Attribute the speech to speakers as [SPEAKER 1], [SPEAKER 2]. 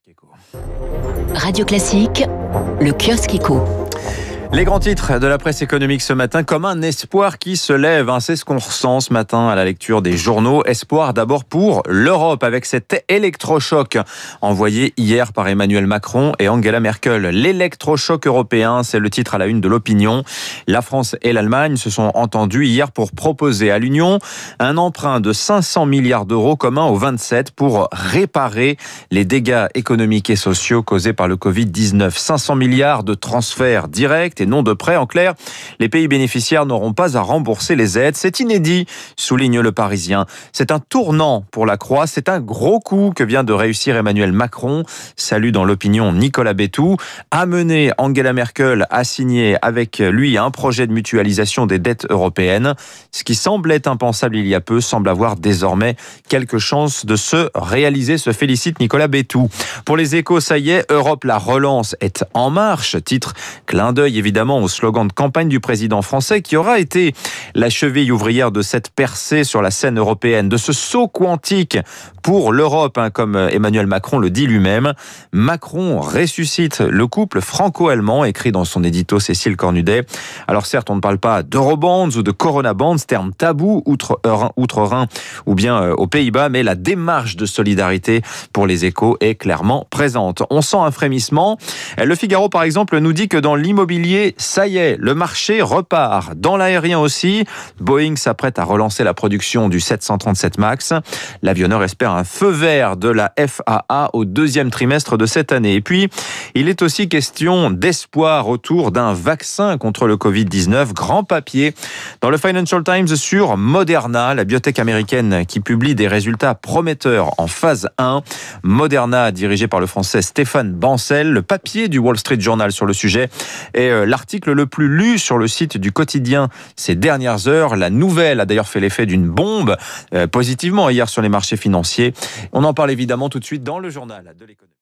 [SPEAKER 1] Radio Classique, le kiosque éco.
[SPEAKER 2] Les grands titres de la presse économique ce matin, comme un espoir qui se lève. C'est ce qu'on ressent ce matin à la lecture des journaux. Espoir d'abord pour l'Europe avec cet électrochoc envoyé hier par Emmanuel Macron et Angela Merkel. L'électrochoc européen, c'est le titre à la une de l'Opinion. La France et l'Allemagne se sont entendus hier pour proposer à l'Union un emprunt de 500 milliards d'euros commun aux 27 pour réparer les dégâts économiques et sociaux causés par le Covid-19. 500 milliards de transferts directs et non de prêts. En clair, les pays bénéficiaires n'auront pas à rembourser les aides. C'est inédit, souligne le Parisien. C'est un tournant pour la Croix. C'est un gros coup que vient de réussir Emmanuel Macron. Salue dans l'Opinion Nicolas Bétou. Amener Angela Merkel à signer avec lui un projet de mutualisation des dettes européennes. Ce qui semblait impensable il y a peu semble avoir désormais quelques chances de se réaliser, se félicite Nicolas Bétou. Pour les Échos, ça y est, Europe, la relance est en marche. Titre clin d'œil évidemment au slogan de campagne du président français qui aura été la cheville ouvrière de cette percée sur la scène européenne, de ce saut quantique pour l'Europe, comme Emmanuel Macron le dit lui-même. Macron ressuscite le couple franco-allemand, écrit dans son édito Cécile Cornudet. Alors certes, on ne parle pas d'Eurobonds ou de Corona Bonds, terme tabou outre-Rhin ou bien aux Pays-Bas, mais la démarche de solidarité pour les Échos est clairement présente. On sent un frémissement. Le Figaro, par exemple, nous dit que dans l'immobilier, ça y est, le marché repart. Dans l'aérien aussi, Boeing s'apprête à relancer la production du 737 MAX. L'avionneur espère un feu vert de la FAA au deuxième trimestre de cette année. Et puis, il est aussi question d'espoir autour d'un vaccin contre le Covid-19. Grand papier dans le Financial Times sur Moderna, la biotech américaine qui publie des résultats prometteurs en phase 1. Moderna, dirigé par le français Stéphane Bancel. Le papier du Wall Street Journal sur le sujet est l'article le plus lu sur le site du quotidien ces dernières heures. La nouvelle a d'ailleurs fait l'effet d'une bombe positivement hier sur les marchés financiers. On en parle évidemment tout de suite dans le journal de l'économie.